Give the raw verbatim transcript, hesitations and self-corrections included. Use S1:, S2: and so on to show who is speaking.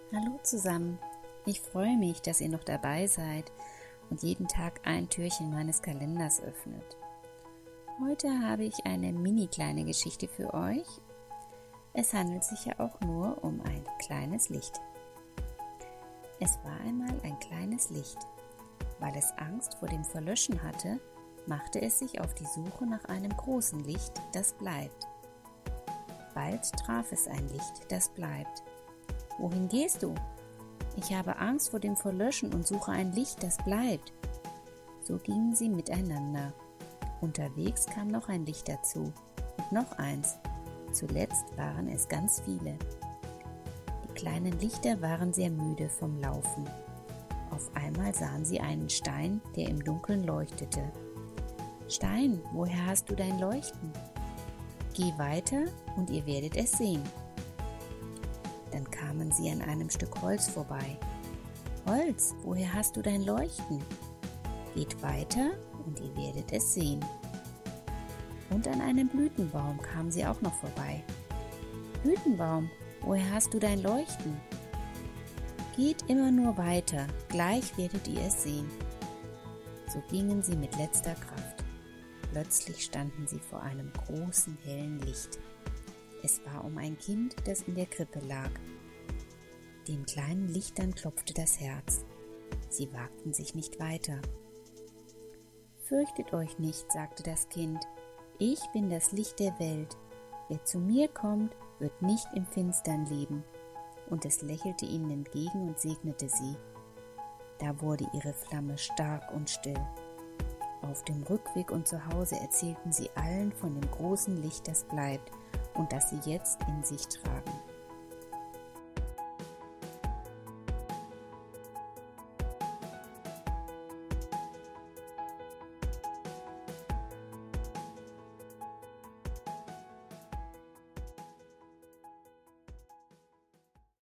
S1: Hallo zusammen, ich freue mich, dass ihr noch dabei seid und jeden Tag ein Türchen meines Kalenders öffnet. Heute habe ich eine mini kleine Geschichte für euch. Es handelt sich ja auch nur um ein kleines Licht. Es war einmal ein kleines Licht. Weil es Angst vor dem Verlöschen hatte, machte es sich auf die Suche nach einem großen Licht, das bleibt. Bald traf es ein Licht, das bleibt. »Wohin gehst du?« »Ich habe Angst vor dem Verlöschen und suche ein Licht, das bleibt.« So gingen sie miteinander. Unterwegs kam noch ein Licht dazu und noch eins. Zuletzt waren es ganz viele. Die kleinen Lichter waren sehr müde vom Laufen. Auf einmal sahen sie einen Stein, der im Dunkeln leuchtete. »Stein, woher hast du dein Leuchten?« »Geh weiter und ihr werdet es sehen.« Dann kamen sie an einem Stück Holz vorbei. »Holz, woher hast du dein Leuchten?« »Geht weiter und ihr werdet es sehen.« Und an einem Blütenbaum kamen sie auch noch vorbei. »Blütenbaum, woher hast du dein Leuchten?« »Geht immer nur weiter, gleich werdet ihr es sehen.« So gingen sie mit letzter Kraft. Plötzlich standen sie vor einem großen, hellen Licht. Es war um ein Kind, das in der Krippe lag. Den kleinen Lichtern klopfte das Herz. Sie wagten sich nicht weiter. »Fürchtet euch nicht«, sagte das Kind, »ich bin das Licht der Welt. Wer zu mir kommt, wird nicht im Finstern leben.« Und es lächelte ihnen entgegen und segnete sie. Da wurde ihre Flamme stark und still. Auf dem Rückweg und zu Hause erzählten sie allen von dem großen Licht, das bleibt und das sie jetzt in sich tragen.